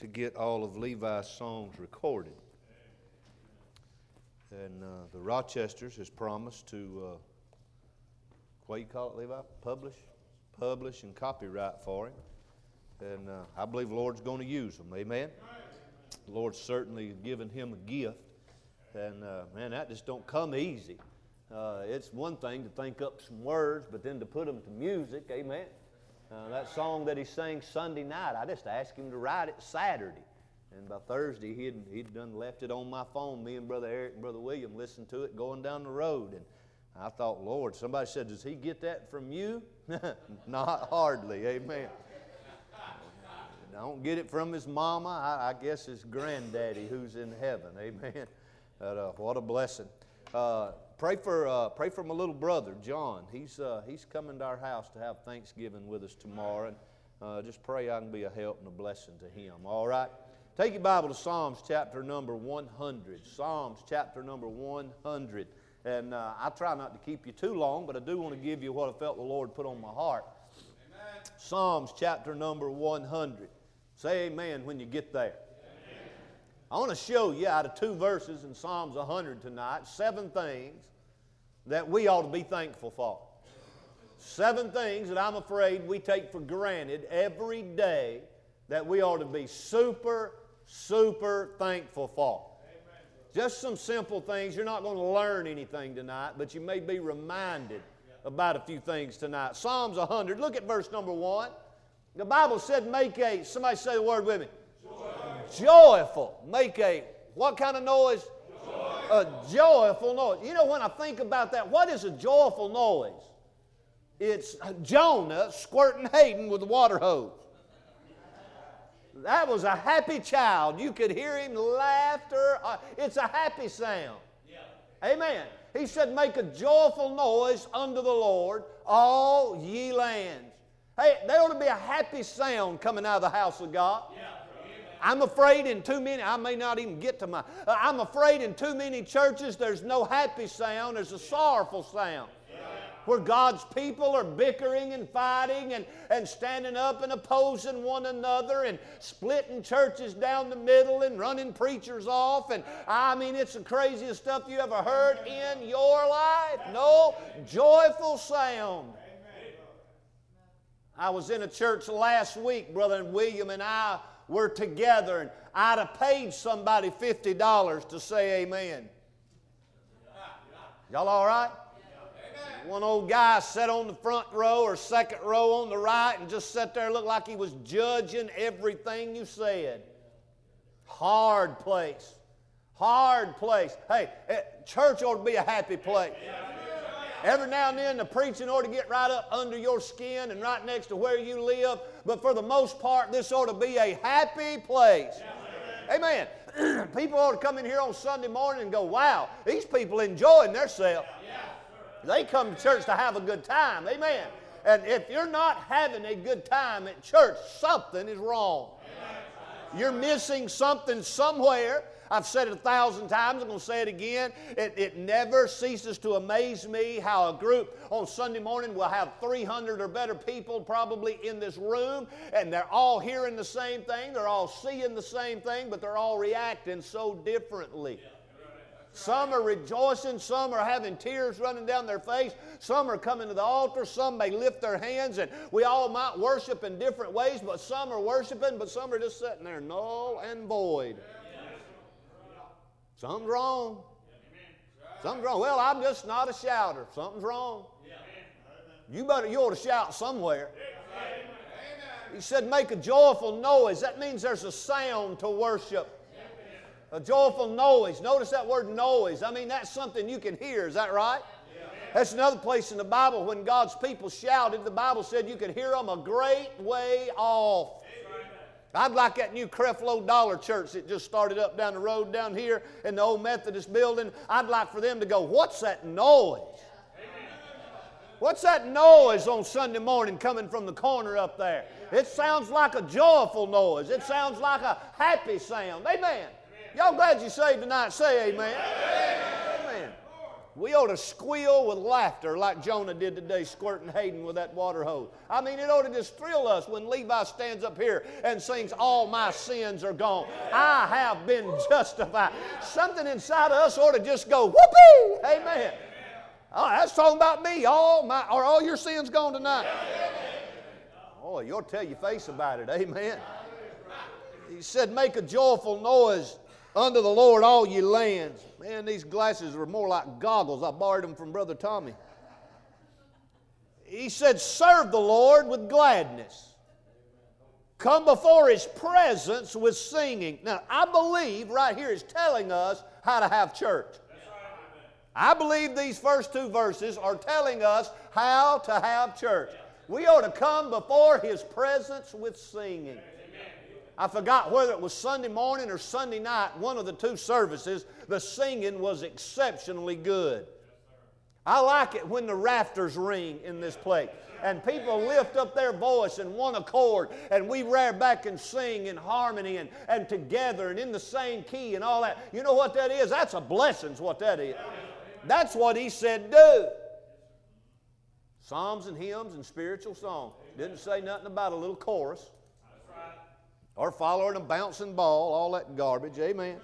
to get all of Levi's songs recorded. And the Rochesters has promised to, what do you call it, Levi? Publish and copyright for him. And I believe the Lord's going to use them. Amen? The Lord's certainly given him a gift. And, man, that just don't come easy. It's one thing to think up some words, but then to put them to music. Amen? That song that he sang Sunday night, I just asked him to write it Saturday. And by Thursday, he'd done left it on my phone. Me and Brother Eric and Brother William listened to it going down the road. And I thought, Lord, somebody said, does he get that from you? Not hardly, amen. I don't get it from his mama. I guess his granddaddy who's in heaven, amen. But, what a blessing. Pray for my little brother, John. He's coming to our house to have Thanksgiving with us tomorrow. And just pray I can be a help and a blessing to him, all right? Take your Bible to Psalms chapter number 100. Psalms chapter number 100. And I try not to keep you too long, but I do want to give you what I felt the Lord put on my heart. Amen. Psalms chapter number 100. Say amen when you get there. Amen. I want to show you out of 2 verses in Psalms 100 tonight, 7 things that we ought to be thankful for. 7 things that I'm afraid we take for granted every day that we ought to be super thankful for. Amen. Just some simple things. You're not going to learn anything tonight, but you may be reminded about a few things tonight. Psalms 100, look at verse number 1. The Bible said somebody say the word with me. Joyful. Make a, what kind of noise? A joyful noise. You know, when I think about that, what is a joyful noise? It's Jonah squirting Hayden with a water hose. That was a happy child. You could hear him laughter. It's a happy sound. Yeah. Amen. He said, make a joyful noise unto the Lord, all ye lands. Hey, there ought to be a happy sound coming out of the house of God. Yeah. I'm afraid in too many, I may not even get to my, I'm afraid in too many churches there's no happy sound, there's a sorrowful sound. Where God's people are bickering and fighting and standing up and opposing one another and splitting churches down the middle and running preachers off. And I mean, it's the craziest stuff you ever heard in your life. No joyful sound. I was in a church last week, Brother William and I were together, and I'd have paid somebody $50 to say amen. Y'all all right? One old guy sat on the front row or second row on the right and just sat there, looked like he was judging everything you said. Hard place. Hard place. Hey, church ought to be a happy place. Every now and then the preaching ought to get right up under your skin and right next to where you live. But for the most part, this ought to be a happy place. Amen. People ought to come in here on Sunday morning and go, wow, these people enjoying themselves. They come to church to have a good time. Amen. And if you're not having a good time at church, something is wrong. You're missing something somewhere. I've said it 1,000 times. I'm going to say it again. It never ceases to amaze me how a group on Sunday morning will have 300 or better people probably in this room, and they're all hearing the same thing. They're all seeing the same thing, but they're all reacting so differently. Some are rejoicing, some are having tears running down their face, some are coming to the altar, some may lift their hands, and we all might worship in different ways, but some are worshiping, but some are just sitting there null and void. Something's wrong. Something's wrong. Well, I'm just not a shouter. Something's wrong. You ought to shout somewhere. He said make a joyful noise. That means there's a sound to worship. A joyful noise. Notice that word noise. I mean, that's something you can hear. Is that right? Yeah. That's another place in the Bible when God's people shouted, the Bible said you could hear them a great way off. Amen. I'd like that new Creflo Dollar Church that just started up down the road down here in the old Methodist building. I'd like for them to go, what's that noise? What's that noise on Sunday morning coming from the corner up there? It sounds like a joyful noise. It sounds like a happy sound. Amen. Y'all glad you saved tonight? Say amen. Amen. We ought to squeal with laughter like Jonah did today, squirting Hayden with that water hose. I mean, it ought to just thrill us when Levi stands up here and sings, all my sins are gone. I have been justified. Something inside of us ought to just go, whoopee! Amen. Oh, that's talking about me. Are all your sins gone tonight? Oh, you ought to tell your face about it. Amen. He said, make a joyful noise unto the Lord, all ye lands. Man, these glasses are more like goggles. I borrowed them from Brother Tommy. He said, serve the Lord with gladness. Come before His presence with singing. Now, I believe right here is telling us how to have church. I believe these first two verses are telling us how to have church. We ought to come before His presence with singing. I forgot whether it was Sunday morning or Sunday night, one of the two services, the singing was exceptionally good. I like it when the rafters ring in this place and people lift up their voice in one accord and we rear back and sing in harmony and together and in the same key and all that. You know what that is? That's a blessing is what that is. That's what He said do. Psalms and hymns and spiritual songs. Didn't say nothing about a little chorus. Or following a bouncing ball, all that garbage. Amen.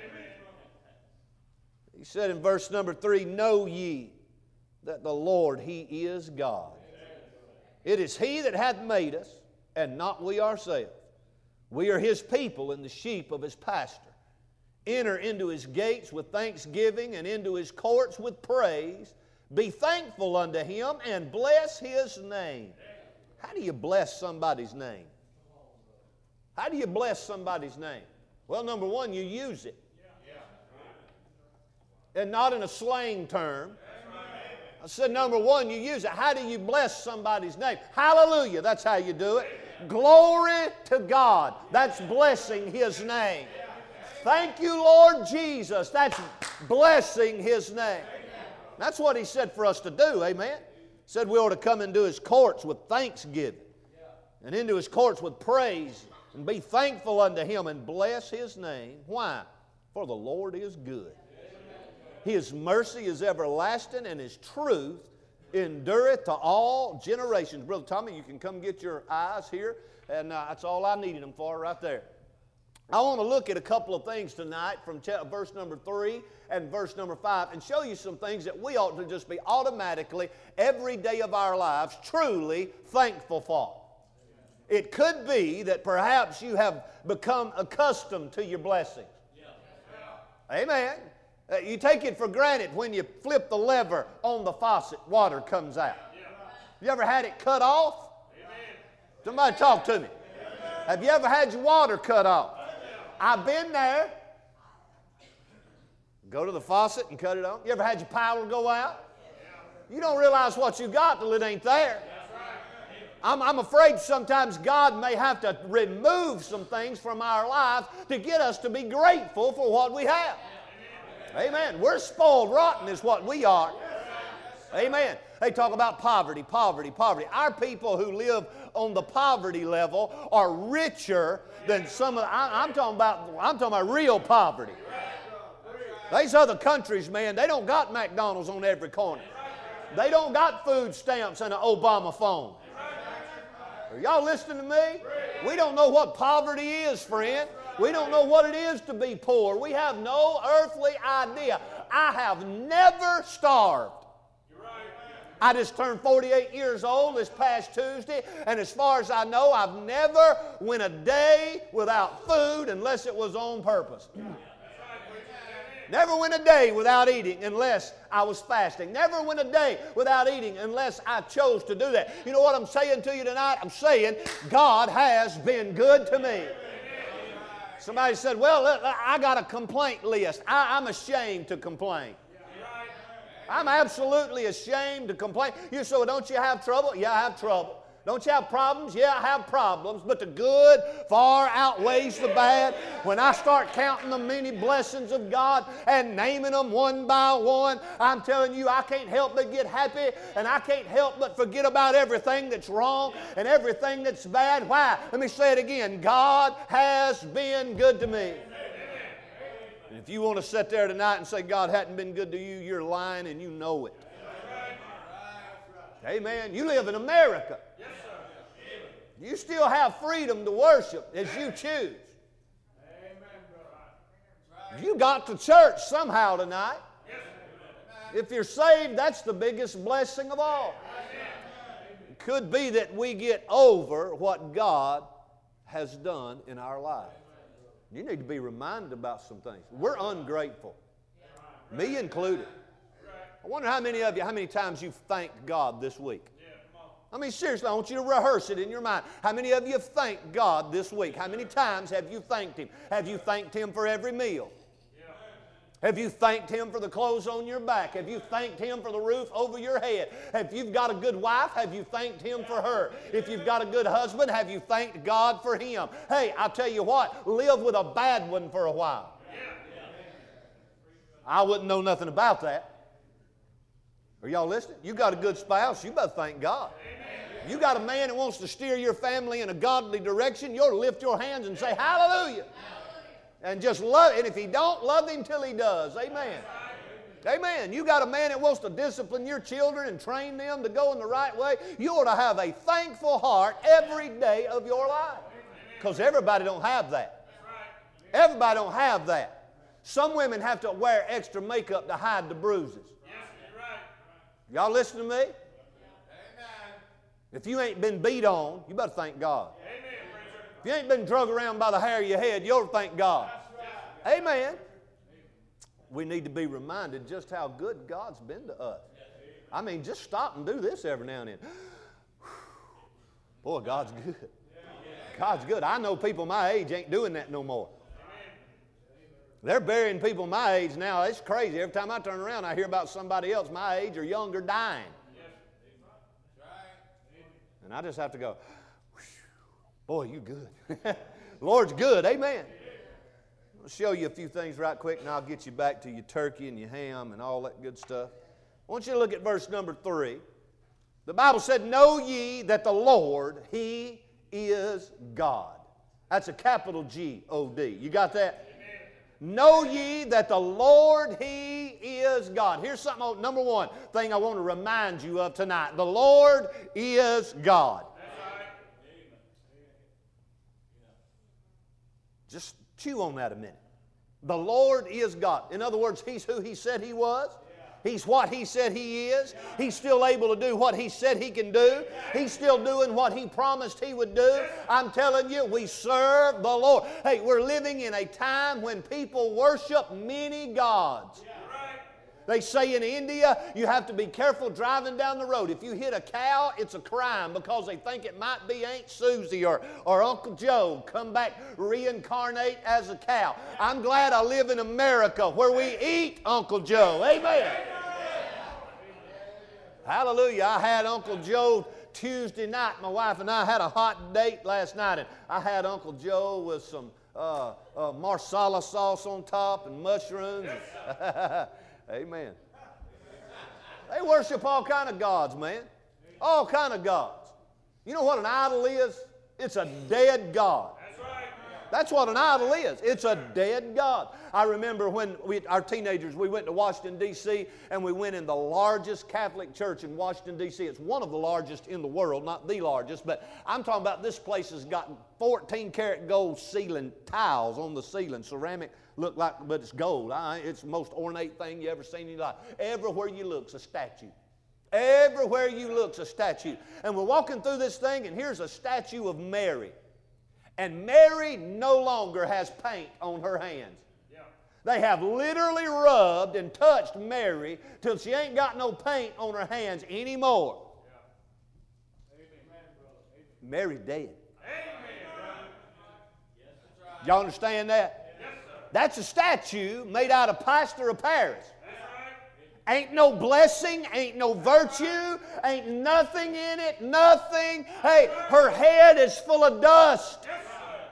He said in verse number 3, know ye that the Lord, He is God. It is He that hath made us, and not we ourselves. We are His people and the sheep of His pasture. Enter into His gates with thanksgiving and into His courts with praise. Be thankful unto Him and bless His name. How do you bless somebody's name? How do you bless somebody's name? Well, number one, you use it. And not in a slang term. I said number one, you use it. How do you bless somebody's name? Hallelujah, that's how you do it. Glory to God, that's blessing His name. Thank you, Lord Jesus, that's blessing His name. That's what He said for us to do, amen? He said we ought to come into His courts with thanksgiving and into His courts with praise and be thankful unto Him and bless His name. Why? For the Lord is good. His mercy is everlasting and His truth endureth to all generations. Brother Tommy, you can come get your eyes here, and that's all I needed them for right there. I want to look at a couple of things tonight from verse number 3 and verse number 5 and show you some things that we ought to just be automatically, every day of our lives, truly thankful for. It could be that perhaps you have become accustomed to your blessings. Amen. You take it for granted when you flip the lever on the faucet, water comes out. You ever had it cut off? Somebody talk to me. Have you ever had your water cut off? I've been there. Go to the faucet and cut it on. You ever had your power go out? You don't realize what you got till it ain't there. I'm afraid sometimes God may have to remove some things from our lives to get us to be grateful for what we have. Amen. We're spoiled rotten is what we are. Amen. They talk about poverty, poverty, poverty. Our people who live on the poverty level are richer than some of I'm talking about real poverty. These other countries, man, they don't got McDonald's on every corner. They don't got food stamps and an Obama phone. Are y'all listening to me? We don't know what poverty is, friend. We don't know what it is to be poor. We have no earthly idea. I have never starved. I just turned 48 years old this past Tuesday, and as far as I know, I've never went a day without food unless it was on purpose. Never went a day without eating unless I was fasting. Never went a day without eating unless I chose to do that. You know what I'm saying to you tonight? I'm saying God has been good to me. Somebody said, well, I got a complaint list. I'm ashamed to complain. I'm absolutely ashamed to complain. You say, well, don't you have trouble? Yeah, I have trouble. Don't you have problems? Yeah, I have problems, but the good far outweighs the bad. When I start counting the many blessings of God and naming them one by one, I'm telling you, I can't help but get happy, and I can't help but forget about everything that's wrong and everything that's bad. Why? Let me say it again. God has been good to me. And if you want to sit there tonight and say God hadn't been good to you, you're lying and you know it. Amen. You live in America. You still have freedom to worship as you choose. You got to church somehow tonight. If you're saved, that's the biggest blessing of all. It could be that we get over what God has done in our life. You need to be reminded about some things. We're ungrateful, me included. I wonder how many times you've thanked God this week. I mean, seriously, I want you to rehearse it in your mind. How many of you have thanked God this week? How many times have you thanked Him? Have you thanked Him for every meal? Have you thanked Him for the clothes on your back? Have you thanked Him for the roof over your head? If you've got a good wife, have you thanked Him for her? If you've got a good husband, have you thanked God for him? Hey, I'll tell you what, live with a bad one for a while. I wouldn't know nothing about that. Are y'all listening? You got a good spouse, you better thank God. You got a man that wants to steer your family in a godly direction, you ought to lift your hands and say, hallelujah. And just love, and if he don't, love him till he does. Amen. Amen. You got a man that wants to discipline your children and train them to go in the right way, you ought to have a thankful heart every day of your life. Because everybody don't have that. Everybody don't have that. Some women have to wear extra makeup to hide the bruises. Y'all listen to me? If you ain't been beat on, you better thank God. If you ain't been drug around by the hair of your head, you ought to thank God. Amen. We need to be reminded just how good God's been to us. I mean, just stop and do this every now and then. Boy, God's good. God's good. I know people my age ain't doing that no more. They're burying people my age now. It's crazy. Every time I turn around, I hear about somebody else my age or younger dying. And I just have to go, boy, you good. Lord's good. Amen. I'll show you a few things right quick, and I'll get you back to your turkey and your ham and all that good stuff. I want you to look at verse number 3. The Bible said, know ye that the Lord, He is God. That's a capital G-O-D. You got that? Know ye that the Lord, He is God. Here's something, number one thing I want to remind you of tonight. The Lord is God. Just chew on that a minute. The Lord is God. In other words, He's who He said He was. He's what He said He is. He's still able to do what He said He can do. He's still doing what He promised He would do. I'm telling you, we serve the Lord. Hey, we're living in a time when people worship many gods. They say in India, you have to be careful driving down the road. If you hit a cow, it's a crime because they think it might be Aunt Susie or Uncle Joe come back reincarnate as a cow. I'm glad I live in America where we eat Uncle Joe. Amen. Hallelujah. I had Uncle Joe Tuesday night. My wife and I had a hot date last night, and I had Uncle Joe with some marsala sauce on top and mushrooms. Amen. They worship all kind of gods, man. All kind of gods. You know what an idol is? It's a dead god. That's what an idol is. It's a dead god. I remember when our teenagers, we went to Washington, D.C., and we went in the largest Catholic church in Washington, D.C. It's one of the largest in the world, not the largest, but I'm talking about this place has got 14-karat gold ceiling tiles on the ceiling, ceramic, look like, but it's gold. It's the most ornate thing you ever seen in your life. Everywhere you look's a statue. Everywhere you look's a statue. And we're walking through this thing, and here's a statue of Mary. And Mary no longer has paint on her hands. Yeah. They have literally rubbed and touched Mary till she ain't got no paint on her hands anymore. Yeah. Mary's dead. Y'all understand that? Yes, that's a statue made out of plaster of Paris. Ain't no blessing, ain't no virtue, ain't nothing in it, nothing. Hey, her head is full of dust.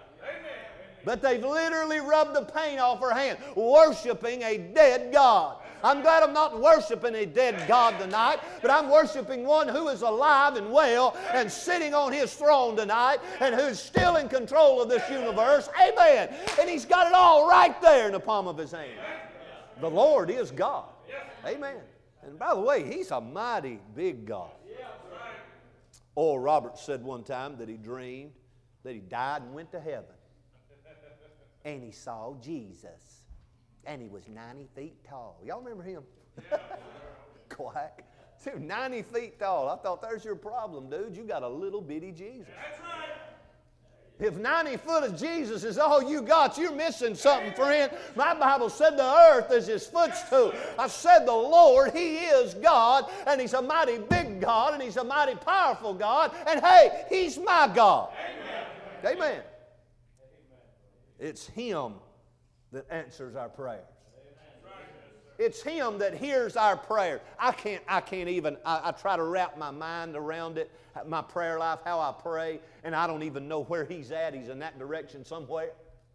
But they've literally rubbed the paint off her hand, worshiping a dead God. I'm glad I'm not worshiping a dead God tonight, but I'm worshiping one who is alive and well and sitting on His throne tonight and who's still in control of this universe. Amen. And He's got it all right there in the palm of His hand. The Lord is God. Amen. And by the way, He's a mighty big God. Oral Roberts said one time that he dreamed that he died and went to heaven. And he saw Jesus. And he was 90 feet tall. Y'all remember him? Quack. Dude, 90 feet tall. I thought, there's your problem, dude. You got a little bitty Jesus. That's right. If 90 foot of Jesus is all you got, you're missing something, friend. My Bible said the earth is His footstool. I said the Lord, He is God, and He's a mighty big God, and He's a mighty powerful God, and hey, He's my God. Amen. Amen. It's Him that answers our prayers. It's Him that hears our prayer. I can't even, I try to wrap my mind around it, my prayer life, how I pray, and I don't even know where He's at. He's in that direction somewhere.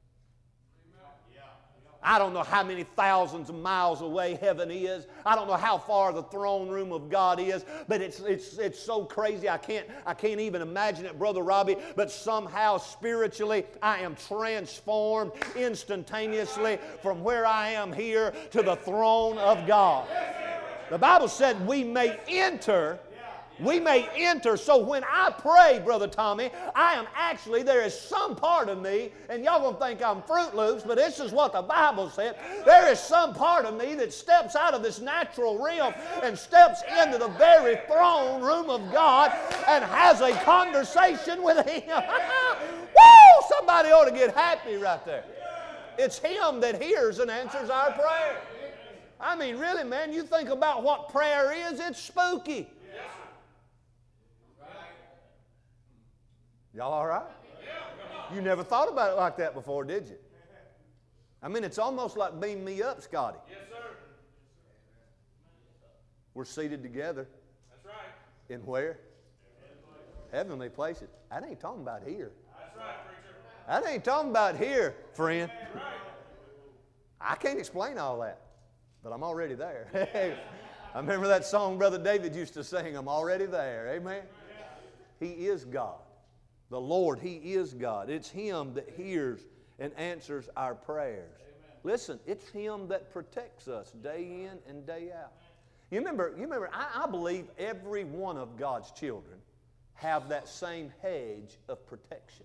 I don't know how many thousands of miles away heaven is. I don't know how far the throne room of God is, but it's so crazy I can't even imagine it, Brother Robbie, but somehow spiritually I am transformed instantaneously from where I am here to the throne of God. The Bible said we may enter. We may enter. So when I pray, Brother Tommy, I am actually, there is some part of me, and y'all going to think I'm Fruit Loops, but this is what the Bible said. There is some part of me that steps out of this natural realm and steps into the very throne room of God and has a conversation with Him. Woo! Somebody ought to get happy right there. It's Him that hears and answers our prayer. I mean, really, man, you think about what prayer is, it's spooky. Y'all all right? You never thought about it like that before, did you? I mean, it's almost like beam me up, Scotty. Yes, sir. We're seated together. That's right. In where? Heavenly places. I ain't talking about here. That's right, preacher. I ain't talking about here, friend. Right. I can't explain all that, but I'm already there. I remember that song Brother David used to sing, I'm already there. Amen? He is God. The Lord, He is God. It's Him that hears and answers our prayers. Amen. Listen, it's Him that protects us day in and day out. You remember, I believe every one of God's children have that same hedge of protection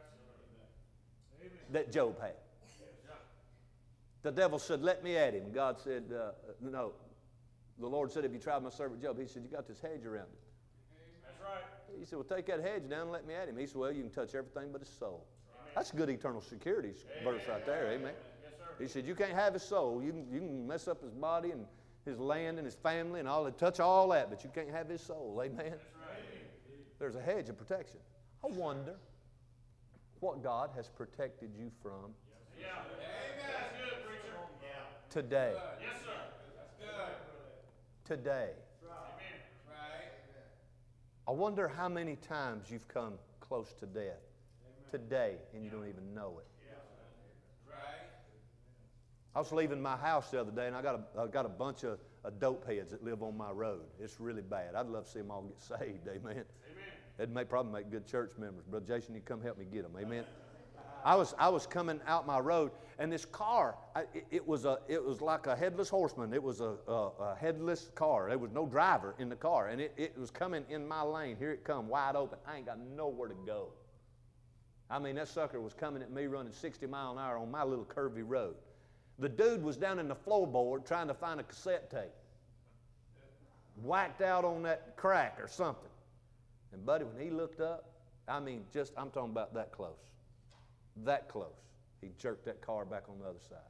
that Job had. The devil said, let me at him. God said, no. The Lord said, have you tried my servant Job? He said, you got this hedge around him. That's right. He said, well, take that hedge down and let me at him. He said, well, you can touch everything but his soul. That's good eternal security verse right there. Amen. Yes, sir. He said, you can't have his soul. You can mess up his body and his land and his family and all that. Touch all that, but you can't have his soul. Amen. That's right. There's a hedge of protection. I wonder what God has protected you from today. Yes, sir. That's good. Today. I wonder how many times you've come close to death today and you don't even know it. I was leaving my house the other day and I got a bunch of dope heads that live on my road. It's really bad. I'd love to see them all get saved. Amen. It'd probably make good church members. Brother Jason, you come help me get them. Amen. I was coming out my road, and this car, it was like a headless horseman. It was a headless car. There was no driver in the car, and it was coming in my lane. Here it come, wide open. I ain't got nowhere to go. I mean, that sucker was coming at me running 60 miles an hour on my little curvy road. The dude was down in the floorboard trying to find a cassette tape. Whacked out on that crack or something. And buddy, when he looked up, I mean, I'm talking about that close. That close. He jerked that car back on the other side.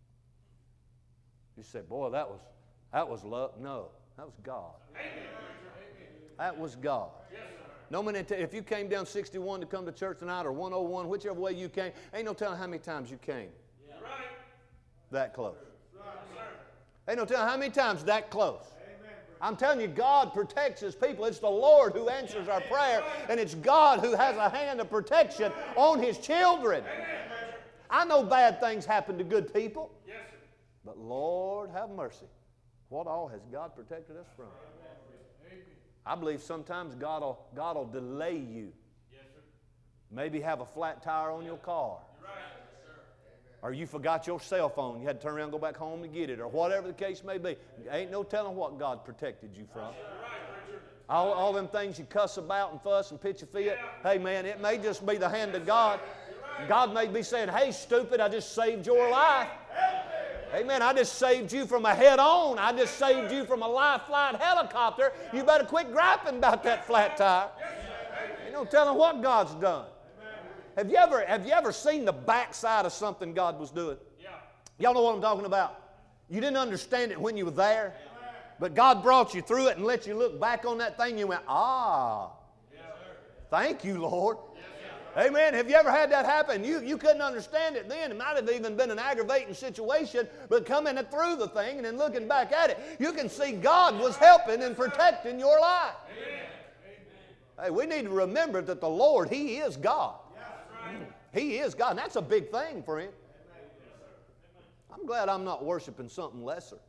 You said, boy, that was luck. No, that was God. That was God. No man, if you came down 61 to come to church tonight or 101, whichever way you came, ain't no telling how many times you came. That close. Ain't no telling how many times that close. I'm telling you, God protects His people. It's the Lord who answers our prayer, and it's God who has a hand of protection on His children. I know bad things happen to good people, but Lord have mercy. What all has God protected us from? I believe sometimes God will delay you. Maybe have a flat tire on your car. Or you forgot your cell phone. You had to turn around and go back home to get it. Or whatever the case may be. Ain't no telling what God protected you from. All them things you cuss about and fuss and pitch a fit. Hey man, it may just be the hand of God. God may be saying, hey stupid, I just saved your life. Amen. I just saved you from a head-on. I just saved you from a life-flight helicopter. You better quit griping about that flat tire. Ain't no telling what God's done. Have you ever seen the backside of something God was doing? Y'all know what I'm talking about? You didn't understand it when you were there, but God brought you through it and let you look back on that thing and you went, ah, thank you, Lord. Amen. Have you ever had that happen? You couldn't understand it then. It might have even been an aggravating situation, but coming through the thing and then looking back at it, you can see God was helping and protecting your life. Hey, we need to remember that the Lord, He is God. He is God, and that's a big thing, friend. I'm glad I'm not worshiping something lesser.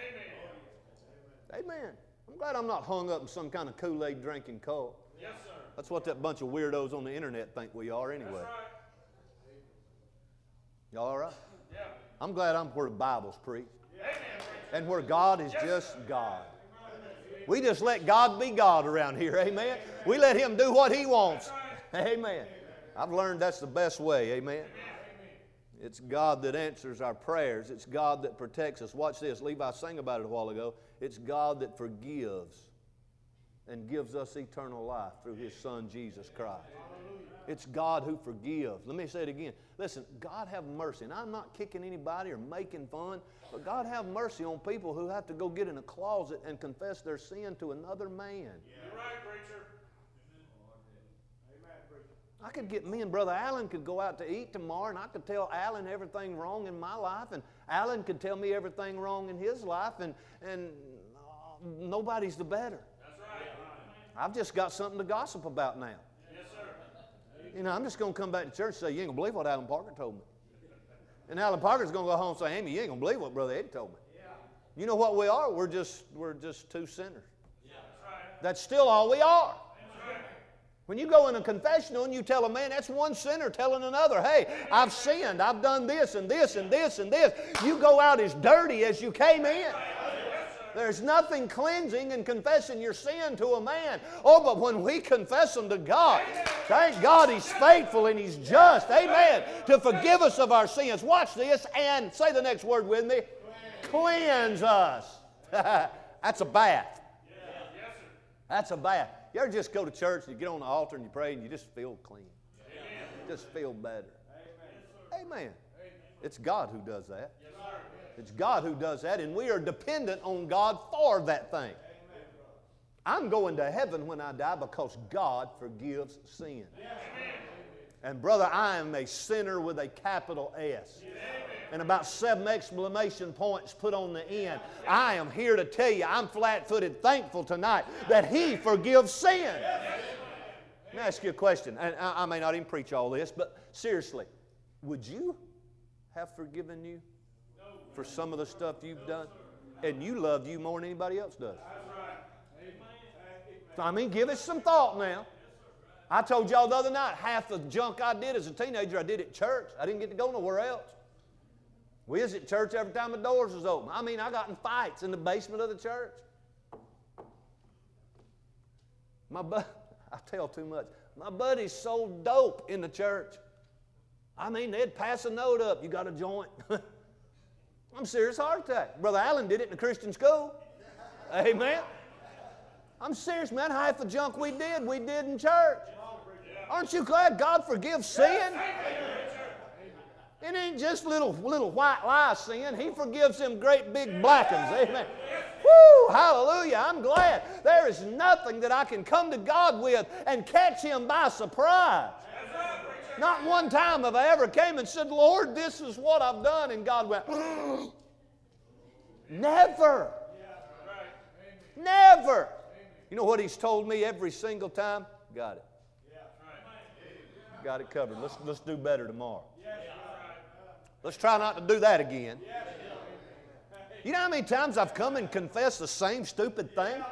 Amen. I'm glad I'm not hung up in some kind of Kool-Aid drinking cult. Yes, sir. That's what that bunch of weirdos on the internet think we are anyway. That's right. Y'all all right? Yeah. I'm glad I'm where the Bible's preached. Yeah. And where God is just God. We just let God be God around here, amen? We let Him do what He wants. Amen. I've learned that's the best way, amen? It's God that answers our prayers. It's God that protects us. Watch this. Levi sang about it a while ago. It's God that forgives and gives us eternal life through His Son, Jesus Christ. It's God who forgives. Let me say it again. Listen, God have mercy. And I'm not kicking anybody or making fun, but God have mercy on people who have to go get in a closet and confess their sin to another man. You're right, preacher. I could get, me and Brother Allen could go out to eat tomorrow, and I could tell Allen everything wrong in my life, and Allen could tell me everything wrong in his life, and nobody's the better. That's right. I've just got something to gossip about now. Yes, sir. You know, I'm just going to come back to church and say, you ain't going to believe what Alan Parker told me. And Alan Parker's going to go home and say, Amy, you ain't going to believe what Brother Eddie told me. Yeah. You know what we are? We're just two sinners. Yeah. That's right. That's still all we are. When you go in a confessional and you tell a man, that's one sinner telling another, hey, I've sinned, I've done this and this and this and this. You go out as dirty as you came in. There's nothing cleansing in confessing your sin to a man. Oh, but when we confess them to God, thank God He's faithful and He's just, amen, to forgive us of our sins. Watch this and say the next word with me. Cleanse us. That's a bath. That's a bath. You ever just go to church and you get on the altar and you pray and you just feel clean? Amen. Just feel better. Amen. Amen. It's God who does that. Yes, it's God who does that, and we are dependent on God for that thing. Amen. I'm going to heaven when I die because God forgives sin. Yes. And brother, I am a sinner with a capital S. Yes. And about 7 exclamation points put on the end. I am here to tell you, I'm flat-footed thankful tonight that He forgives sin. Let me ask you a question, and I may not even preach all this, but seriously, would you have forgiven you for some of the stuff you've done? And you loved you more than anybody else does. I mean, give it some thought now. I told y'all the other night, half the junk I did as a teenager, I did at church. I didn't get to go nowhere else. We was at church every time the doors was open. I mean, I got in fights in the basement of the church. I tell too much. My buddies sold dope in the church. I mean, they'd pass a note up. You got a joint? I'm serious, heart attack. Brother Allen did it in the Christian school. Amen. I'm serious, man. Half the junk we did in church. Aren't you glad God forgives sin? It ain't just little white lie sin. He forgives them great big black ones. Amen. Woo, hallelujah. I'm glad. There is nothing that I can come to God with and catch Him by surprise. Not one time have I ever came and said, Lord, this is what I've done. And God went, never. Never. You know what He's told me every single time? Got it. Got it covered. Let's do better tomorrow. Let's try not to do that again. You know how many times I've come and confessed the same stupid thing?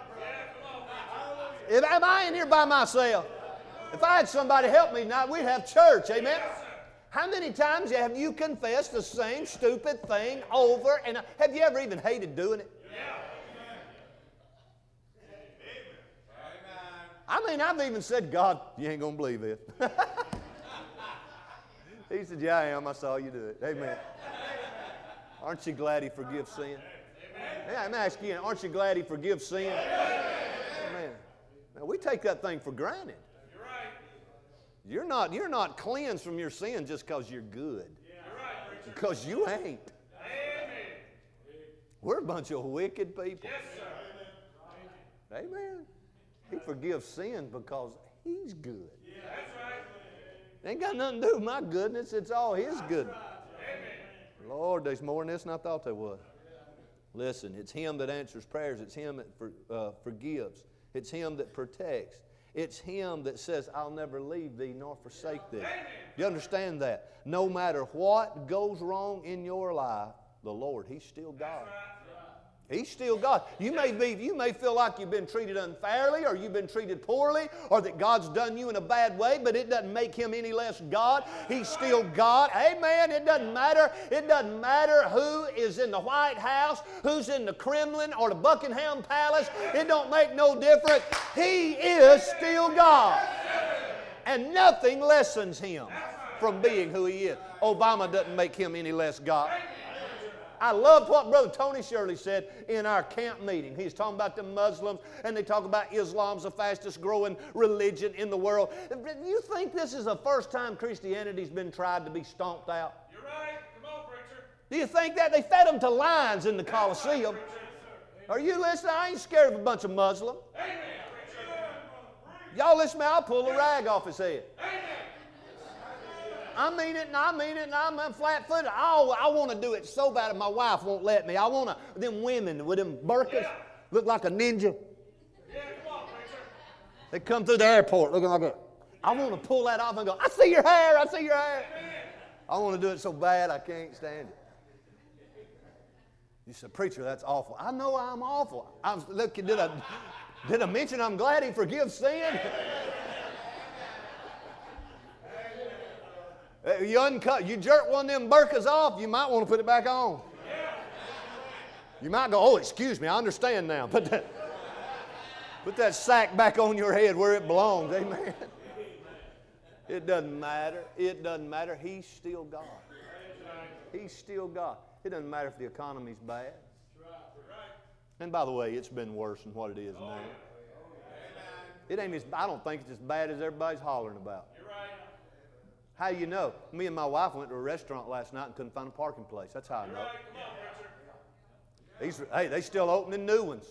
Am I in here by myself? If I had somebody help me tonight, we'd have church. Amen? How many times have you confessed the same stupid thing over and have you ever even hated doing it? I mean, I've even said, God, you ain't going to believe it. He said, yeah, I am. I saw you do it. Amen. Aren't you glad He forgives sin? Yeah, let me ask you, aren't you glad He forgives sin? Amen. Now, we take that thing for granted. You're not cleansed from your sin just because you're good. Because you ain't. We're a bunch of wicked people. Amen. He forgives sin because He's good. Ain't got nothing to do with my goodness. It's all His goodness. Lord, there's more than this than I thought there was. Listen, it's Him that answers prayers. It's Him that forgives. It's Him that protects. It's Him that says, I'll never leave thee nor forsake thee. You understand that? No matter what goes wrong in your life, the Lord, He's still God. He's still God. You may feel like you've been treated unfairly or you've been treated poorly or that God's done you in a bad way, but it doesn't make Him any less God. He's still God. Amen. It doesn't matter. It doesn't matter who is in the White House, who's in the Kremlin or the Buckingham Palace. It don't make no difference. He is still God. And nothing lessens Him from being who He is. Obama doesn't make Him any less God. I loved what Brother Tony Shirley said in our camp meeting. He's talking about the Muslims, and they talk about Islam's the fastest growing religion in the world. Do you think this is the first time Christianity's been tried to be stomped out? You're right. Come on, preacher. Do you think that? They fed them to lions in the Colosseum. Are you listening? I ain't scared of a bunch of Muslims. Y'all listen to me, I'll pull a rag off his head. I mean it, and I mean it, and I'm flat-footed. I want to do it so bad, and my wife won't let me. I want them women with them burqas look like a ninja. Yeah, come on, preacher. They come through the airport looking like that. I want to pull that off and go, I see your hair, I see your hair. I want to do it so bad I can't stand it. You said, preacher, that's awful. I know I'm awful. Did I mention I'm glad He forgives sin? You jerk one of them burqas off, you might want to put it back on. You might go, oh, excuse me, I understand now. Put that sack back on your head where it belongs. Amen. It doesn't matter. It doesn't matter. He's still God. He's still God. It doesn't matter if the economy's bad. And by the way, it's been worse than what it is now. I don't think it's as bad as everybody's hollering about. How you know? Me and my wife went to a restaurant last night and couldn't find a parking place. That's how I know. Hey, they still opening new ones.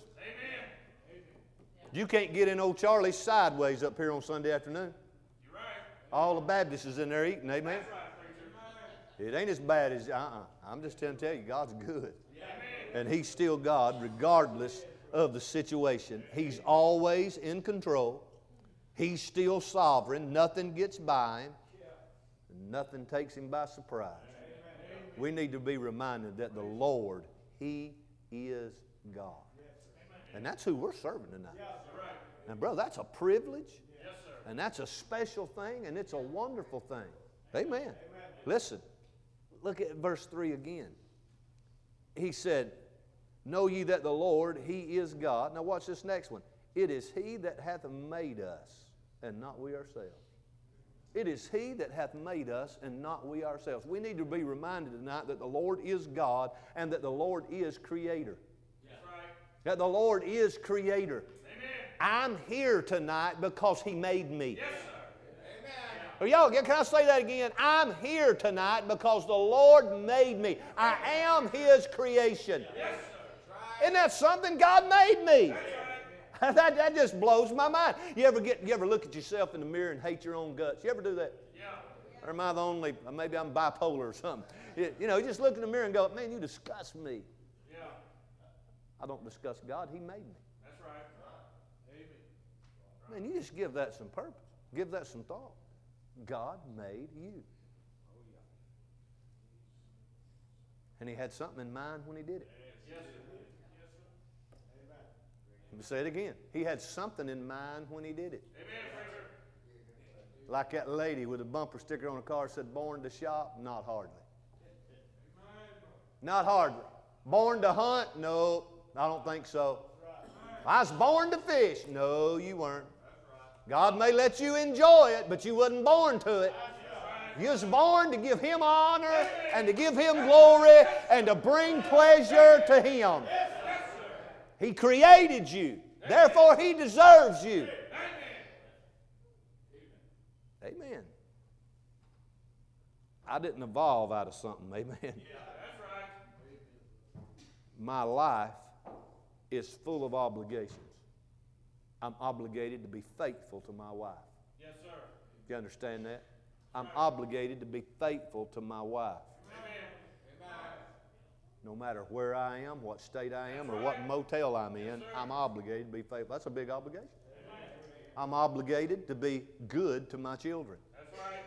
You can't get in old Charlie's sideways up here on Sunday afternoon. All the Baptists is in there eating, amen? It ain't as bad as, I'm just telling you, God's good. And He's still God regardless of the situation. He's always in control. He's still sovereign. Nothing gets by Him. Nothing takes Him by surprise. We need to be reminded that the Lord, He is God. And that's who we're serving tonight. And brother, that's a privilege. And that's a special thing, and it's a wonderful thing. Amen. Listen, look at verse 3 again. He said, know ye that the Lord, He is God. Now watch this next one. It is He that hath made us, and not we ourselves. It is He that hath made us and not we ourselves. We need to be reminded tonight that the Lord is God and that the Lord is Creator. That's right. That the Lord is Creator. Amen. I'm here tonight because He made me. Yes, sir. Amen. Y'all, can I say that again? I'm here tonight because the Lord made me. I am His creation. Yes, sir. Isn't that something? God made me. That just blows my mind. You ever look at yourself in the mirror and hate your own guts? You ever do that? Yeah. Or am I the only, maybe I'm bipolar or something. You just look in the mirror and go, man, you disgust me. Yeah. I don't disgust God. He made me. That's right. Amen. Man, you just give that some purpose. Give that some thought. God made you. And He had something in mind when He did it. Let me say it again. He had something in mind when he did it. Like that lady with a bumper sticker on her car said, born to shop? Not hardly. Not hardly. Born to hunt? No, I don't think so. I was born to fish. No, you weren't. God may let you enjoy it, but you wasn't born to it. You was born to give Him honor and to give Him glory and to bring pleasure to Him. He created you. Therefore, He deserves you. Amen. I didn't evolve out of something. Amen. My life is full of obligations. I'm obligated to be faithful to my wife. Yes, sir. You understand that? I'm obligated to be faithful to my wife. Amen. No matter where I am, what state I am, or what motel I'm in, I'm obligated to be faithful. That's a big obligation. I'm obligated to be good to my children. That's right.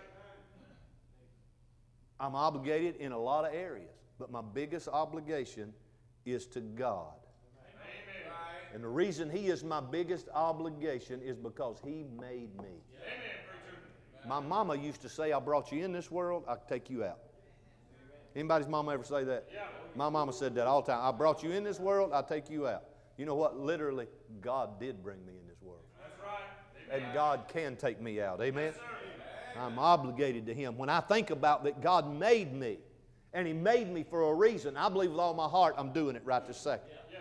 I'm obligated in a lot of areas, but my biggest obligation is to God. Amen. And the reason He is my biggest obligation is because He made me. Amen, preacher. My mama used to say, I brought you in this world, I'll take you out. Anybody's mama ever say that? Yeah. My mama said that all the time. I brought you in this world, I'll take you out. You know what? Literally, God did bring me in this world. That's right. And God can take me out. Amen? Yes, sir. I'm obligated to Him. When I think about that God made me, and He made me for a reason, I believe with all my heart I'm doing it right this second. Yes.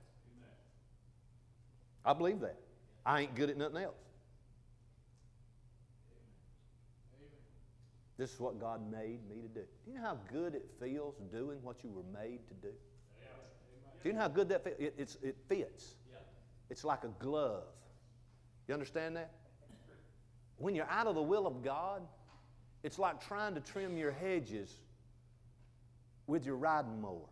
I believe that. I ain't good at nothing else. This is what God made me to do. Do you know how good it feels doing what you were made to do? Do you know how good that feels? It fits. It's like a glove. You understand that? When you're out of the will of God, it's like trying to trim your hedges with your riding mower.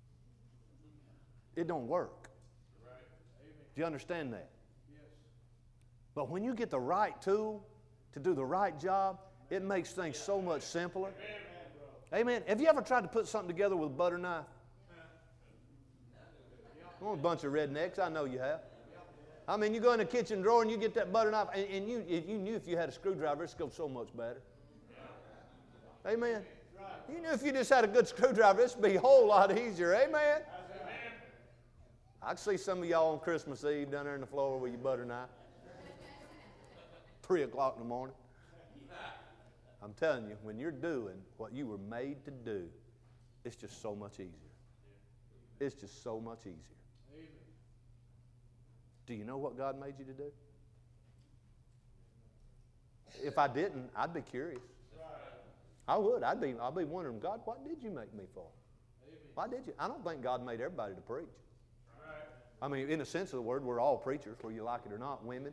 It don't work. Do you understand that? But when you get the right tool to do the right job, it makes things so much simpler. Amen. Have you ever tried to put something together with a butter knife? Well, a bunch of rednecks, I know you have. I mean, you go in the kitchen drawer and you get that butter knife, and if you knew if you had a screwdriver, it'd go so much better. Amen. You knew if you just had a good screwdriver, it'd be a whole lot easier. Amen. I can see some of y'all on Christmas Eve down there on the floor with your butter knife. 3 o'clock in the morning. I'm telling you, when you're doing what you were made to do, it's just so much easier. It's just so much easier. Do you know what God made you to do? If I didn't, I'd be curious. I would. I'd be wondering, God, what did you make me for? Why did you? I don't think God made everybody to preach. I mean, in the sense of the word, we're all preachers, whether you like it or not. Women,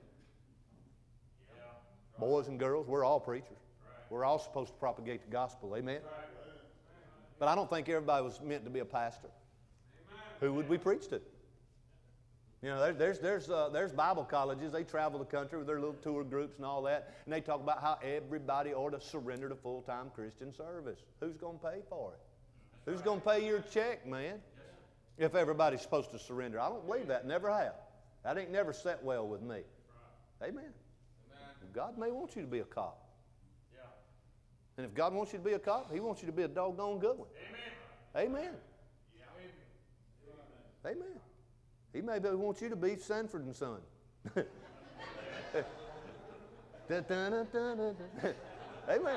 boys and girls, we're all preachers. We're all supposed to propagate the gospel. Amen? But I don't think everybody was meant to be a pastor. Who would we preach to? You know, there's Bible colleges. They travel the country with their little tour groups and all that, and they talk about how everybody ought to surrender to full-time Christian service. Who's going to pay for it? Who's going to pay your check, man? If everybody's supposed to surrender. I don't believe that. Never have. That ain't never set well with me. Amen. God may want you to be a cop. And if God wants you to be a cop, He wants you to be a doggone good one. Amen. Amen. He may want you to be Sanford and Son. Amen.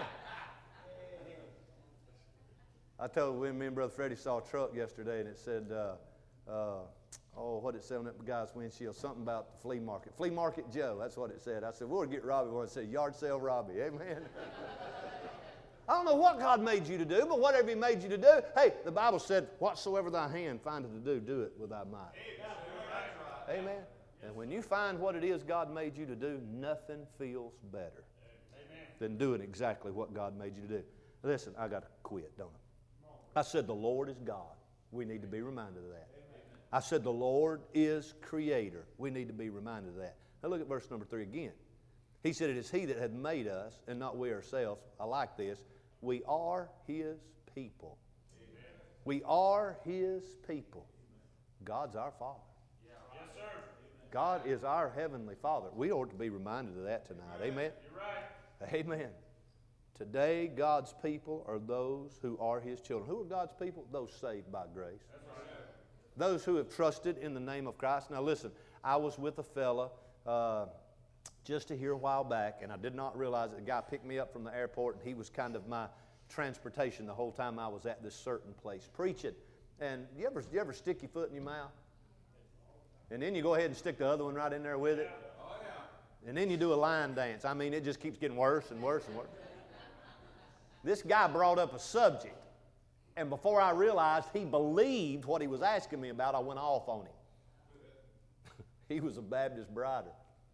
I told me and Brother Freddie saw a truck yesterday, and it said, what did it say on that guy's windshield? Something about the flea market. Flea Market Joe, that's what it said. I said, we'll get Robbie one. It said, yard sale Robbie. Amen. I don't know what God made you to do, but whatever He made you to do, hey, the Bible said, whatsoever thy hand findeth to do, do it with thy might. Amen. And when you find what it is God made you to do, nothing feels better than doing exactly what God made you to do. Listen, I got to quit, don't I? I said the Lord is God. We need to be reminded of that. I said the Lord is Creator. We need to be reminded of that. Now look at verse number 3 again. He said it is He that hath made us and not we ourselves. I like this. We are His people. We are His people. God's our Father. Yes, sir. God is our Heavenly Father. We ought to be reminded of that tonight. Amen? You're right. Amen. Today, God's people are those who are His children. Who are God's people? Those saved by grace. That's right. Those who have trusted in the name of Christ. Now listen, I was with a fella just a while back, and I did not realize that the guy picked me up from the airport, and he was kind of my transportation the whole time I was at this certain place preaching. And you ever stick your foot in your mouth? And then you go ahead and stick the other one right in there with it. And then you do a line dance. I mean, it just keeps getting worse and worse and worse. This guy brought up a subject, and before I realized he believed what he was asking me about, I went off on him. He was a Baptist brider.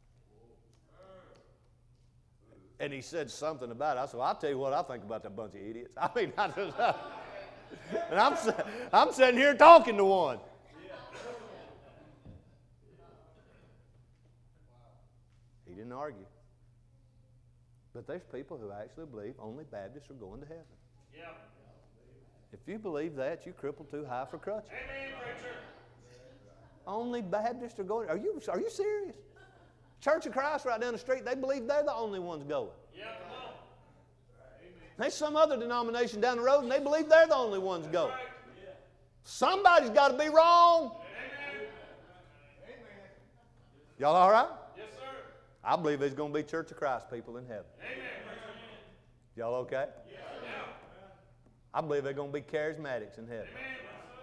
And he said something about it. I said, well, I'll tell you what I think about that bunch of idiots. I mean, and I'm sitting here talking to one. He didn't argue. But there's people who actually believe only Baptists are going to heaven. Yeah. If you believe that, you crippled too high for crutches. Amen, preacher. Only Baptists are going. Are you serious? Church of Christ right down the street, they believe they're the only ones going. Yeah, come on. There's some other denomination down the road, and they believe they're the only ones going. Right. Somebody's got to be wrong. Amen. Y'all all right? Yes, sir. I believe there's going to be Church of Christ people in heaven. Amen. Y'all okay? Yeah. I believe there's going to be charismatics in heaven. Amen.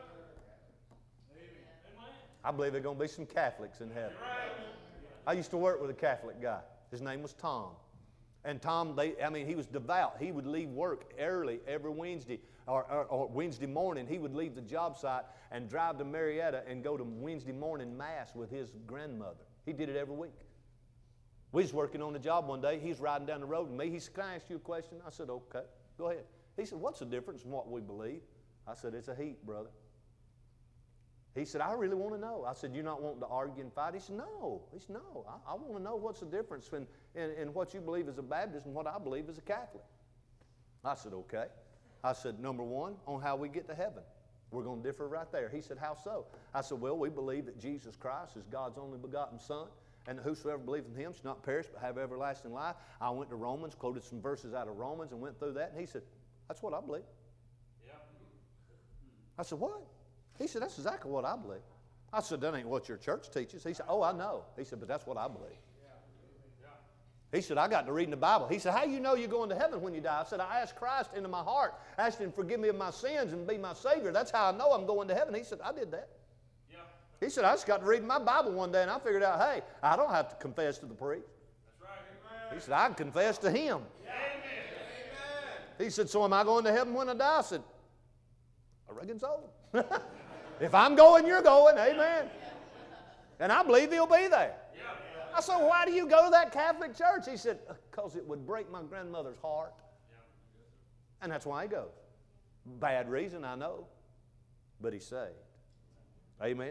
I believe there's going to be some Catholics in heaven. Right. I used to work with a Catholic guy. His name was Tom. And Tom, he was devout. He would leave work early every Wednesday or Wednesday morning. He would leave the job site and drive to Marietta and go to Wednesday morning Mass with his grandmother. He did it every week. We was working on the job one day. He's riding down the road with me. He said, can I ask you a question? I said, okay, go ahead. He said, what's the difference in what we believe? I said, it's a heat, brother. He said, I really want to know. I said, you're not wanting to argue and fight? He said, no. He said, no. I want to know what's the difference in what you believe as a Baptist and what I believe as a Catholic. I said, okay. I said, number one, on how we get to heaven. We're going to differ right there. He said, how so? I said, well, we believe that Jesus Christ is God's only begotten Son, and that whosoever believes in Him shall not perish but have everlasting life. I went to Romans, quoted some verses out of Romans, and went through that, and he said, that's what I believe. Yeah. I said, what? He said, that's exactly what I believe. I said, that ain't what your church teaches. He said, oh, I know. He said, but that's what I believe. He said, I got to read in the Bible. He said, how do you know you're going to heaven when you die? I said, I asked Christ into my heart, asked Him to forgive me of my sins and be my Savior. That's how I know I'm going to heaven. He said, I did that. Yeah. He said, I just got to read my Bible one day, and I figured out, hey, I don't have to confess to the priest. That's right. He said, I can confess to Him. Amen. He said, so am I going to heaven when I die? I said, I reckon so. If I'm going, you're going. Amen. And I believe He'll be there. Yeah. I said, why do you go to that Catholic church? He said, because it would break my grandmother's heart. And that's why he goes. Bad reason, I know. But he's saved. Amen.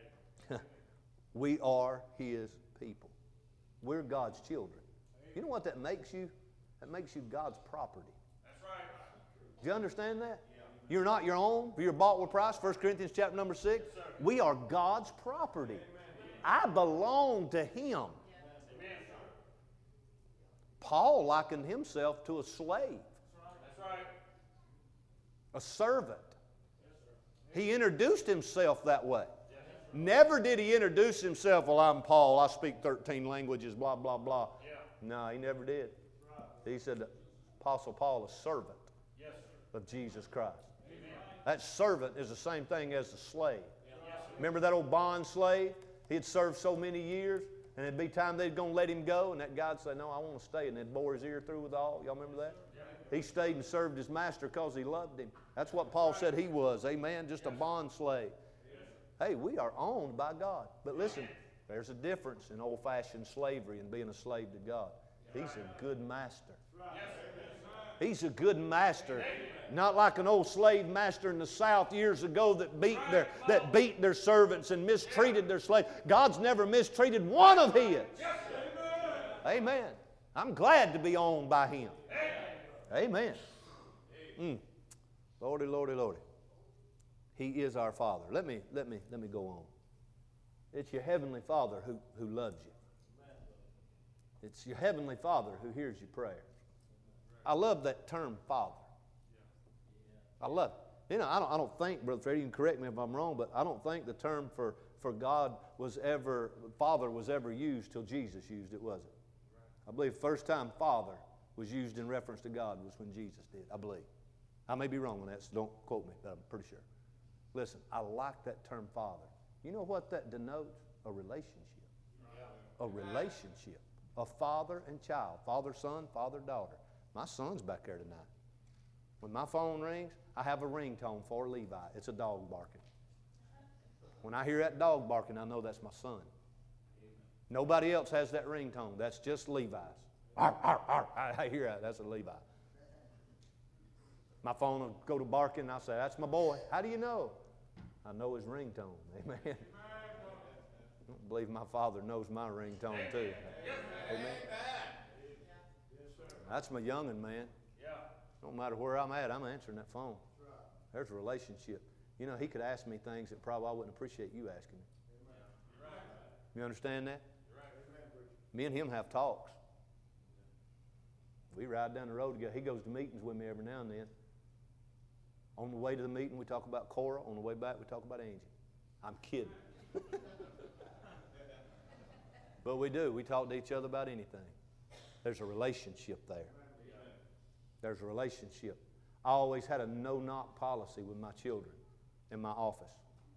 We are His people. We're God's children. You know what that makes you? That makes you God's property. That's right. Do you understand that? You're not your own. You're bought with a price. 1 Corinthians chapter number 6. We are God's property. I belong to Him. Paul likened himself to a slave, That's right. a servant. He introduced himself that way. Never did he introduce himself, well, I'm Paul, I speak 13 languages, blah, blah, blah. Yeah. No, he never did. He said, Apostle Paul, a servant Yes, sir. of Jesus Christ. That servant is the same thing as the slave. Remember that old bond slave? He had served so many years, and it'd be time they'd going to let him go, and that guy'd say, no, I want to stay, and they'd bore his ear through with all. Y'all remember that? He stayed and served his master because he loved him. That's what Paul said he was, amen, just a bond slave. Hey, we are owned by God. But listen, there's a difference in old-fashioned slavery and being a slave to God. He's a good master. He's a good master. Not like an old slave master in the South years ago that beat their servants and mistreated their slaves. God's never mistreated one of His. Amen. I'm glad to be owned by Him. Amen. Lordy, Lordy, Lordy. He is our Father. Let me go on. It's your Heavenly Father who loves you. It's your Heavenly Father who hears your prayers. I love that term, Father. I love it. You know, I don't think, Brother Freddie, you can correct me if I'm wrong, but I don't think the term for God Father was ever used till Jesus used it, was it? I believe the first time Father was used in reference to God was when Jesus did, I believe. I may be wrong on that, so don't quote me, but I'm pretty sure. Listen, I like that term Father. You know what that denotes? A relationship. A relationship. A father and child. Father, son, father, daughter. My son's back there tonight. When my phone rings, I have a ringtone for Levi. It's a dog barking. When I hear that dog barking, I know that's my son. Nobody else has that ringtone. That's just Levi's. Arr, arr, arr. I hear that. That's a Levi. My phone will go to barking, and I'll say, that's my boy. How do you know? I know his ringtone. Amen. I don't believe my Father knows my ringtone too. Amen. That's my youngin', man. No matter where I'm at, I'm answering that phone. There's a relationship. You know, he could ask me things that probably I wouldn't appreciate you asking me. You understand that? Me and him have talks. We ride down the road together. He goes to meetings with me every now and then. On the way to the meeting, we talk about Cora. On the way back, we talk about Angie. I'm kidding. But we do. We talk to each other about anything. There's a relationship there. There's a relationship. I always had a no-knock policy with my children in my office.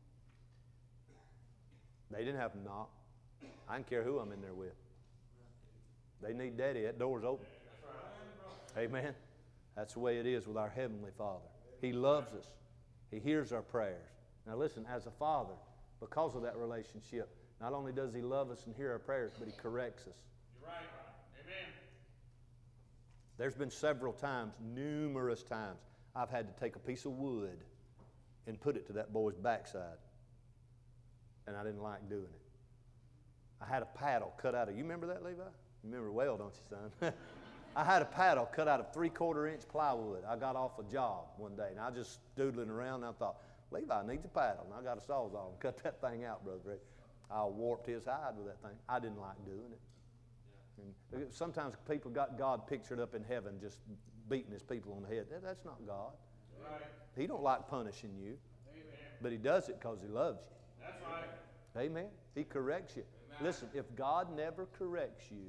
They didn't have to knock. I didn't care who I'm in there with. They need Daddy. That door's open. Amen. That's the way it is with our Heavenly Father. He loves us. He hears our prayers. Now listen, as a father, because of that relationship, not only does He love us and hear our prayers, but He corrects us. You're right. Amen. There's been several times, numerous times, I've had to take a piece of wood and put it to that boy's backside. And I didn't like doing it. I had a paddle cut out of, you remember that, Levi? You remember well, don't you, son? I had a paddle cut out of 3/4 inch plywood. I got off a job one day, and I just doodling around, and I thought, Levi needs a paddle. And I got a sawzall and cut that thing out, Brother Rick. I warped his hide with that thing. I didn't like doing it. And sometimes people got God pictured up in heaven just beating His people on the head. That's not God. Right. He don't like punishing you, but He does it because He loves you. That's right. Amen. He corrects you. Amen. Listen, if God never corrects you,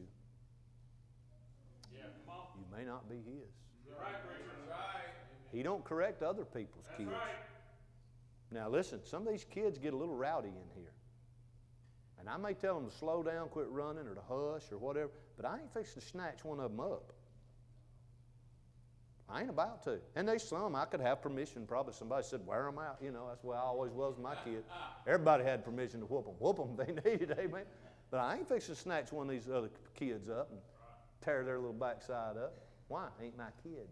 you may not be His. You're right, preacher. That's right. He don't correct other people's kids. Right. Now listen, some of these kids get a little rowdy in here. And I may tell them to slow down, quit running, or to hush, or whatever, but I ain't fixing to snatch one of them up. I ain't about to. And there's some I could have permission. Probably somebody said, wear them out. You know, that's the way I always was with my kids. Everybody had permission to whoop them. Whoop them if they needed, amen. But I ain't fixing to snatch one of these other kids up and tear their little backside up. Why? Ain't my kid.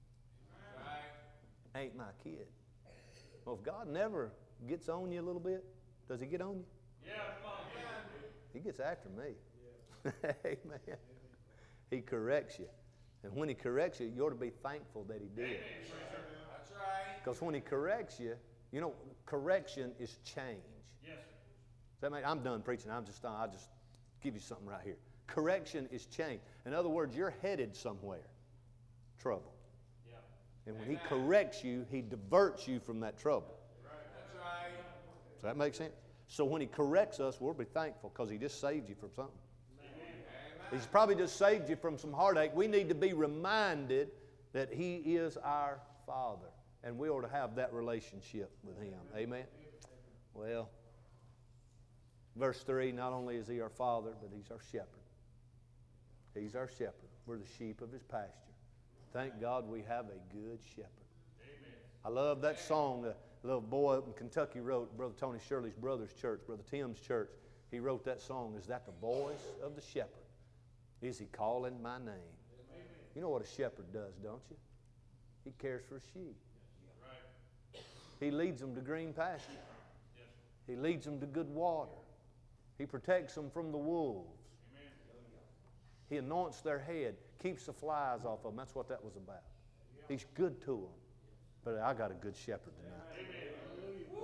Ain't my kid. Well, if God never gets on you a little bit, does He get on you? Yeah, come on. He gets after me. Amen. He corrects you. And when He corrects you, you ought to be thankful that He did. That's right. Because when He corrects you, you know, correction is change. Yes, sir. Does that make, I'm done preaching. I'll just give you something right here. Correction is change. In other words, you're headed somewhere. Trouble. Yeah. And when He corrects you, He diverts you from that trouble. That's right. Does that make sense? So when He corrects us, we'll be thankful because He just saved you from something. He's probably just saved you from some heartache. We need to be reminded that He is our Father. And we ought to have that relationship with Him. Amen? Well, verse 3, not only is He our Father, but He's our shepherd. He's our shepherd. We're the sheep of His pasture. Thank God we have a good shepherd. Amen. I love that song the little boy up in Kentucky wrote, Brother Tony Shirley's brother's church, Brother Tim's church. He wrote that song, is that the voice of the shepherd? Is he calling my name? Amen. You know what a shepherd does, don't you? He cares for sheep. Right. He leads them to green pasture. Yes. He leads them to good water. He protects them from the wolves. Amen. He anoints their head, keeps the flies off of them. That's what that was about. He's good to them. But I got a good shepherd tonight. Amen.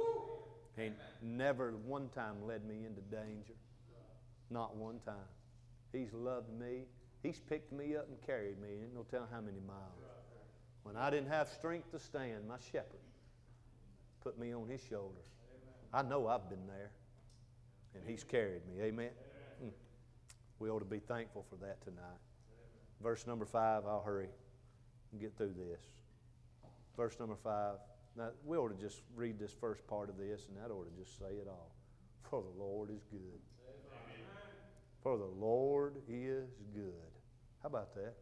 He never one time led me into danger. Not one time. He's loved me. He's picked me up and carried me. Ain't no telling how many miles. When I didn't have strength to stand, my shepherd put me on his shoulder. I know I've been there. And he's carried me. Amen? We ought to be thankful for that tonight. Verse number 5, I'll hurry and get through this. Verse number 5. Now, we ought to just read this first part of this, and that ought to just say it all. For the Lord is good. Amen. For the Lord is good. How about that?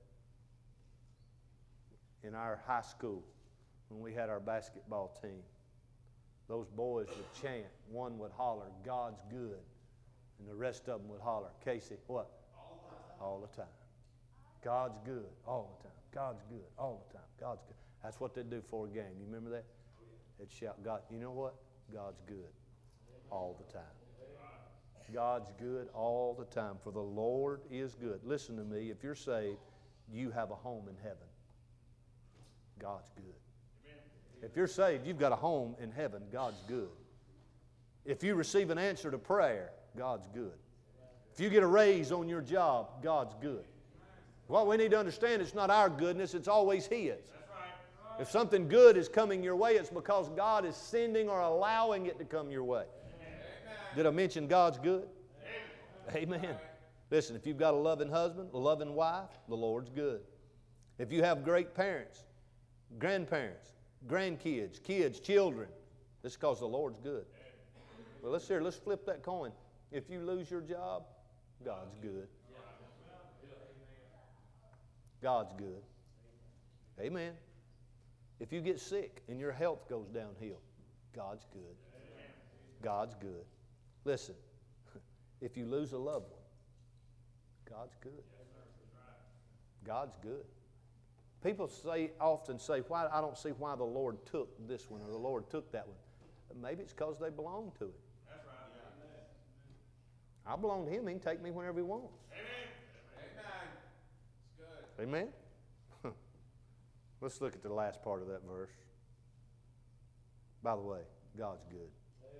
In our high school, when we had our basketball team, those boys would chant. One would holler, God's good. And the rest of them would holler, Casey, what? All the time. God's good all the time. God's good all the time. God's good. That's what they'd do for a game. You remember that? They'd shout, God, you know what? God's good all the time. God's good all the time. For the Lord is good. Listen to me. If you're saved, you have a home in heaven. God's good. If you're saved, you've got a home in heaven. God's good. If you receive an answer to prayer, God's good. If you get a raise on your job, God's good. What we need to understand, it's not our goodness, it's always His. If something good is coming your way, it's because God is sending or allowing it to come your way. Did I mention God's good? Amen. Listen, if you've got a loving husband, a loving wife, the Lord's good. If you have great parents, grandparents, grandkids, kids, children, it's because the Lord's good. Well, let's flip that coin. If you lose your job, God's good. God's good. Amen. If you get sick and your health goes downhill, God's good. God's good. Listen, if you lose a loved one, God's good. God's good. People often say, "Why I don't see why the Lord took this one or the Lord took that one." Maybe it's because they belong to Him. That's right. I belong to Him. He can take me whenever He wants. Amen. Amen. It's good. Amen? Let's look at the last part of that verse. By the way, God's good.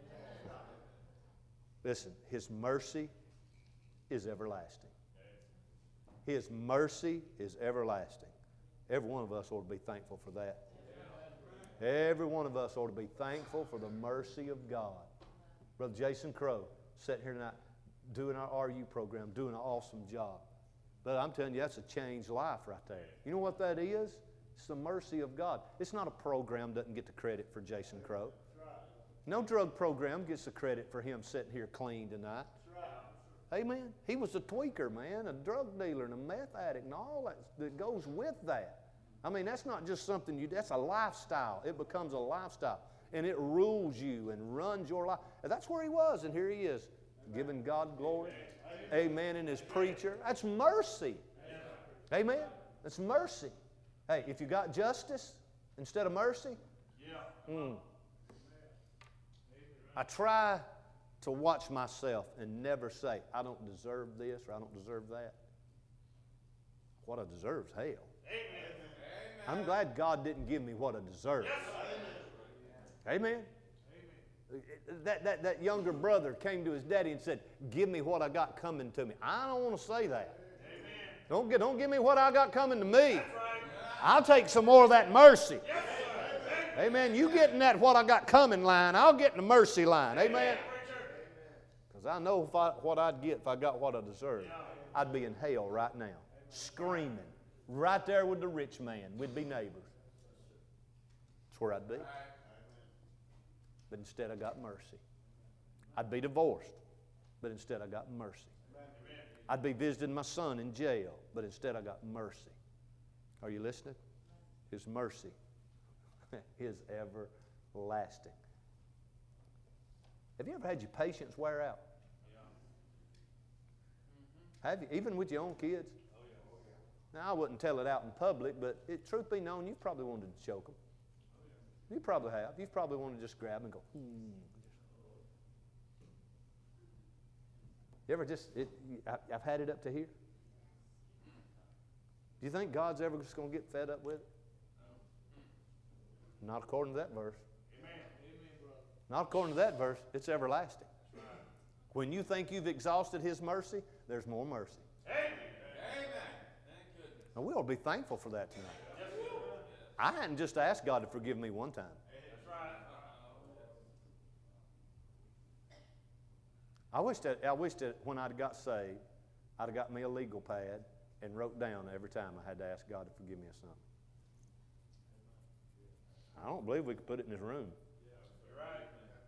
Listen, His mercy is everlasting. His mercy is everlasting. Every one of us ought to be thankful for that. Every one of us ought to be thankful for the mercy of God. Brother Jason Crow sitting here tonight doing our RU program, doing an awesome job. But I'm telling you, that's a changed life right there. You know what that is? It's the mercy of God. It's not a program that doesn't get the credit for Jason Crow. No drug program gets the credit for him sitting here clean tonight. Amen. He was a tweaker, man, a drug dealer and a meth addict and all that goes with that. I mean, that's not just something that's a lifestyle. It becomes a lifestyle. And it rules you and runs your life. And that's where he was, and here he is, giving God glory. Amen. And his preacher. That's mercy. Amen. That's mercy. Hey, if you got justice instead of mercy, I try to watch myself and never say, I don't deserve this or I don't deserve that. What I deserve is hell. Amen. I'm glad God didn't give me what I deserve. Yes. Amen. That younger brother came to his daddy and said, give me what I got coming to me. I don't want to say that. Amen. Don't give me what I got coming to me. That's right. I'll take some more of that mercy. Yes, sir. Amen. You get in that what I got coming line, I'll get in the mercy line. Amen. Because I know what I'd get if I got what I deserve. I'd be in hell right now, screaming, right there with the rich man. We'd be neighbors. That's where I'd be. But instead I got mercy. I'd be divorced, but instead I got mercy. I'd be visiting my son in jail, but instead I got mercy. Are you listening? His mercy is everlasting. Have you ever had your patience wear out? Have you? Even with your own kids? Now, I wouldn't tell it out in public, but truth be known, you probably wanted to choke them. You probably have. You've probably wanted to just grab them and go, You ever I've had it up to here. Do you think God's ever just going to get fed up with it? Not according to that verse. Amen. Not according to that verse. It's everlasting. When you think you've exhausted His mercy, there's more mercy. Amen. Amen. Thank goodness. And we ought to be thankful for that tonight. I hadn't just asked God to forgive me one time. That's right. I wish that when I'd got saved, I'd have got me a legal pad and wrote down every time I had to ask God to forgive me of something. I don't believe we could put it in His room. You're right.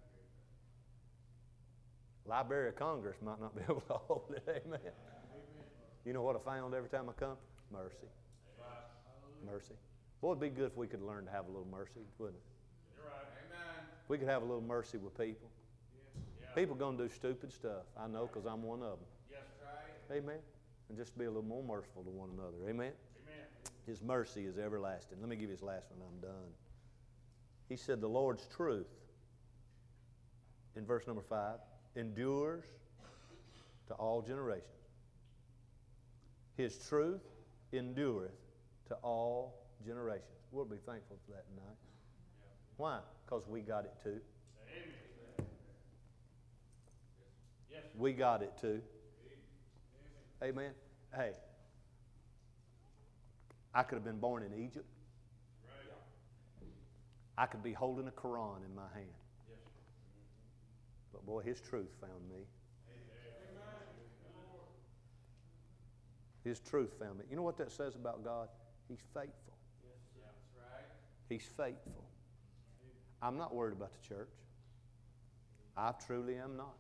Library of Congress might not be able to hold it. Amen. You know what I found every time I come? Mercy. Mercy. Boy, it'd be good if we could learn to have a little mercy, wouldn't it? You're right. Amen. We could have a little mercy with people. Yeah. People going to do stupid stuff. I know because I'm one of them. Yes, right. Amen. And just be a little more merciful to one another. Amen. Amen. His mercy is everlasting. Let me give you his last one. I'm done. He said the Lord's truth, in verse number 5, endures to all generations. His truth endureth to all generations. We'll be thankful for that tonight. Why? Because we got it too. Amen. Yes. We got it too. Amen. Hey, I could have been born in Egypt. Right. I could be holding a Quran in my hand. Yes. But boy, His truth found me. His truth found me. You know what that says about God? He's faithful. Yes. That's right. He's faithful. I'm not worried about the church. I truly am not.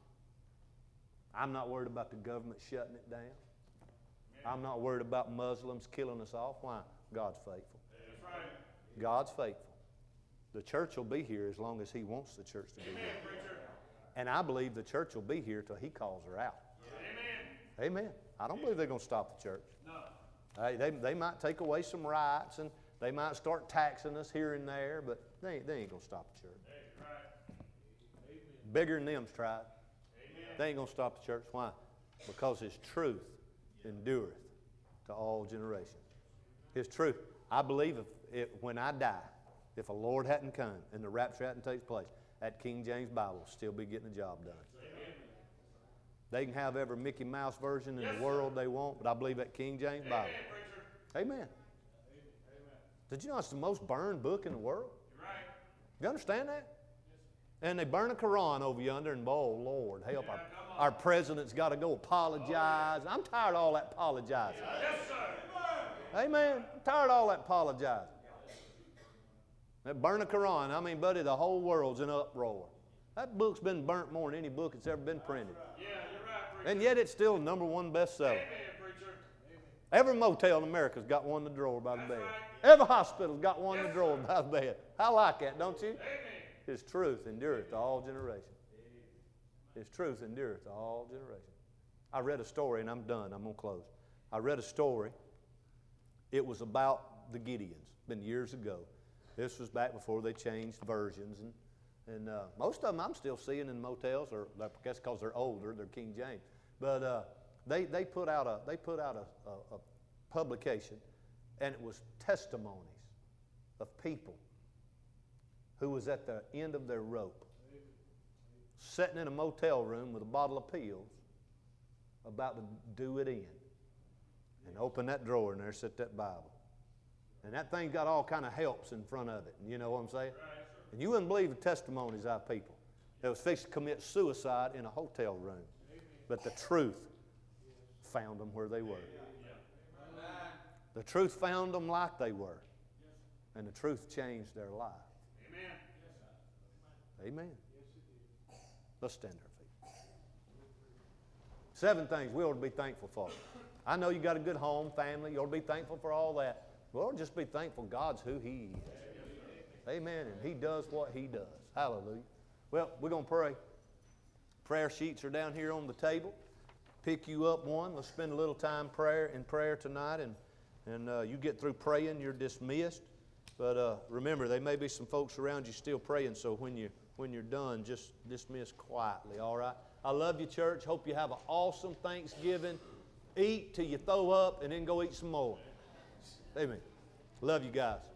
I'm not worried about the government shutting it down. I'm not worried about Muslims killing us off. Why? God's faithful. That's right. God's faithful. The church will be here as long as He wants the church to be Amen, here. preacher. And I believe the church will be here till He calls her out. Amen. Amen. I don't believe they're going to stop the church. No. Hey, they might take away some rights and they might start taxing us here and there, but they ain't going to stop the church. That's right. Bigger than them's tried. Amen. They ain't going to stop the church. Why? Because His truth endureth to all generations. His truth. I believe when I die, if a Lord hadn't come and the rapture hadn't taken place, that King James Bible will still be getting the job done. Amen. They can have every Mickey Mouse version in Yes, the world they want, but I believe that King James Bible. Amen, preacher. Amen. Did you know it's the most burned book in the world? You're right. You understand that? And they burn a Quran over yonder, and oh, Lord, help, Yeah, our president's got to go apologize. I'm tired of all that apologizing. Yes, sir. Amen. I'm tired of all that apologizing. That burn a Quran, I mean, buddy, the whole world's in uproar. That book's been burnt more than any book that's ever been printed. Yeah, you're right, preacher. And yet it's still #1 bestseller. Amen, preacher. Every motel in America's got one in the drawer by the bed. right. Every hospital's got one in the drawer by the bed. I like that, don't you? Amen. His truth endureth to all generations. His truth endureth to all generations. I read a story, and I'm done. I'm going to close. I read a story. It was about the Gideons. Been years ago. This was back before they changed versions, and most of them I'm still seeing in motels, or I guess because they're older, they're King James. But they put out a publication, and it was testimonies of people who was at the end of their rope, sitting in a motel room with a bottle of pills, about to do it in, and open that drawer, and there sat that Bible. And that thing got all kind of helps in front of it. You know what I'm saying? And you wouldn't believe the testimonies of people that was fixed to commit suicide in a hotel room. But the truth found them where they were. The truth found them like they were. And the truth changed their life. Amen. Amen. Let's stand to our feet. 7 things we ought to be thankful for. I know you got a good home, family. You ought to be thankful for all that. We ought to just be thankful God's who He is. Amen. And He does what He does. Hallelujah. Well, we're going to pray. Prayer sheets are down here on the table. Pick you up one. Let's spend a little time in prayer tonight. And you get through praying, you're dismissed. But remember, there may be some folks around you still praying. So when you're done, just dismiss quietly. All right. I love you, church. Hope you have an awesome Thanksgiving. Eat till you throw up, and then go eat some more. Amen. Love you guys.